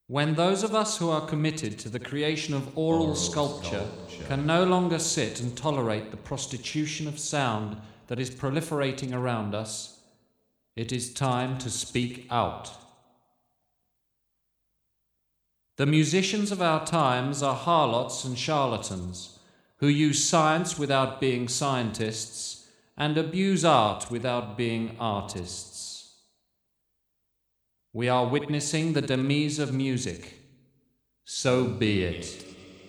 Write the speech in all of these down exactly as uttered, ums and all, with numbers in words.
When those of us who are committed to the creation of oral, oral sculpture, sculpture can no longer sit and tolerate the prostitution of sound that is proliferating around us, it is time to speak out. The musicians of our times are harlots and charlatans who use science without being scientists and abuse art without being artists. We are witnessing the demise of music. So be it.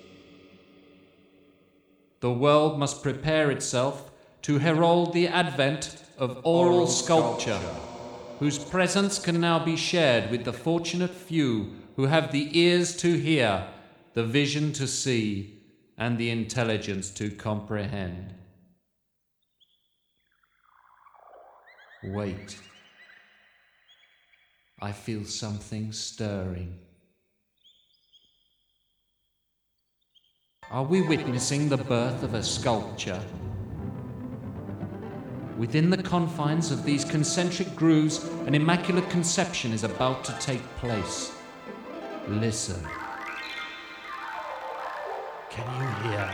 The world must prepare itself to herald the advent of oral, oral sculpture, sculpture, whose presence can now be shared with the fortunate few who have the ears to hear, the vision to see, and the intelligence to comprehend. Wait. I feel something stirring. Are we witnessing the birth of a sculpture? Within the confines of these concentric grooves, an immaculate conception is about to take place. Listen. Can you hear?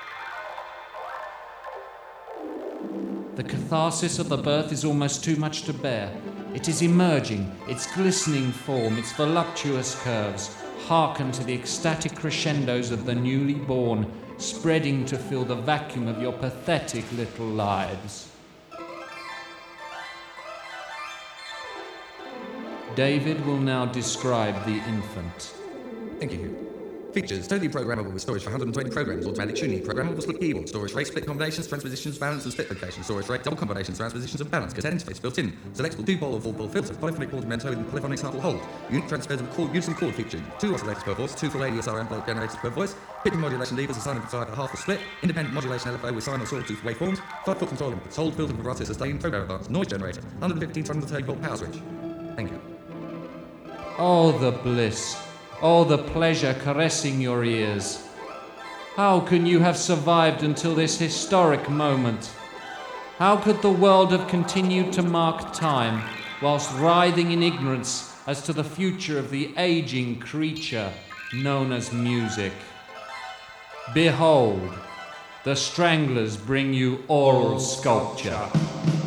The catharsis of the birth is almost too much to bear. It is emerging, its glistening form, its voluptuous curves, hearken to the ecstatic crescendos of the newly born, spreading to fill the vacuum of your pathetic little lives. David will now describe the infant. Thank you. Features: totally programmable with storage for one hundred twenty programs, automatic tuning, programmable split keyboard, storage rate, split combinations, transpositions, balance and split location, storage rate, double combinations, transpositions and balance, cassette interface built in, selectable two-pole or four-pole filter, polyphonic augmento with polyphonic sample hold, unique transfers of chord, unison chord feature, two oscillators per voice, two full A D S R envelope generators per voice, pitching modulation levers assigned to five at half a split, independent modulation L F O with sine or sawtooth waveforms, five-foot control inputs, hold, filter, vibrato, sustain, program advance, noise generator, one hundred fifteen to one hundred thirty volt power switch. Thank you. Oh, the bliss. Oh, the pleasure caressing your ears. How can you have survived until this historic moment? How could the world have continued to mark time whilst writhing in ignorance as to the future of the aging creature known as music? Behold, the Stranglers bring you oral sculpture.